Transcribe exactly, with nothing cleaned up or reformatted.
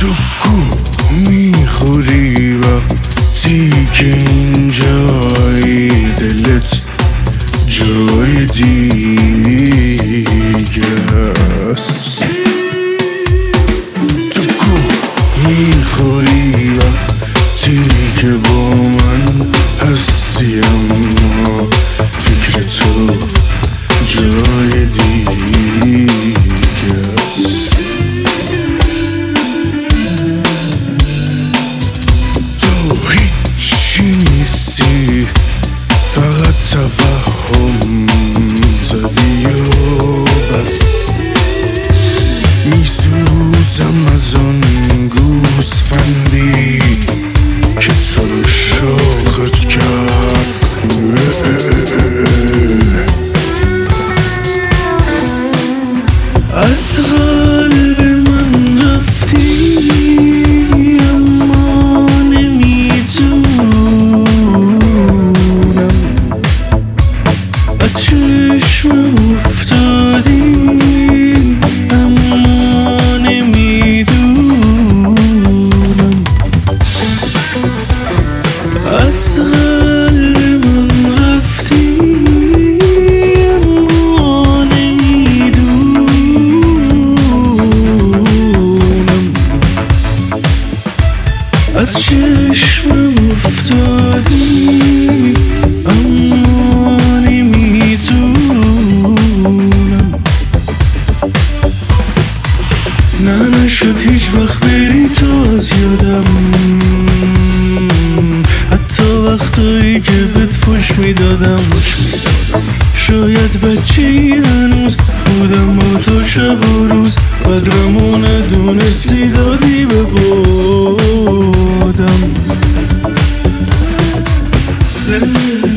تو گو میخوری وقتی که اینجایی دلت جای دیگه است. تو گو میخوری وقتی که با من هستی اما فکر تو جای دیگه است. تو هیچی نیستی، فقط توهم زدی و بس. میسوزم از آن گوسفندی که تو رو شاخت کرد. از قلب من رفتی اما نمیدونم، از چشمم افتادی اما نمیدونم، از قلب من رفتی اما نمیدونم، از چشمم افتادی اما نمیدونم. نه نشد هیچ وقت بری تو از یادم، حتی وقتایی که بهت فوش میدادم. شاید بچه‌ای هنوز بودم با تو شب و روز، قدرمو ندونستی دادی به بادم.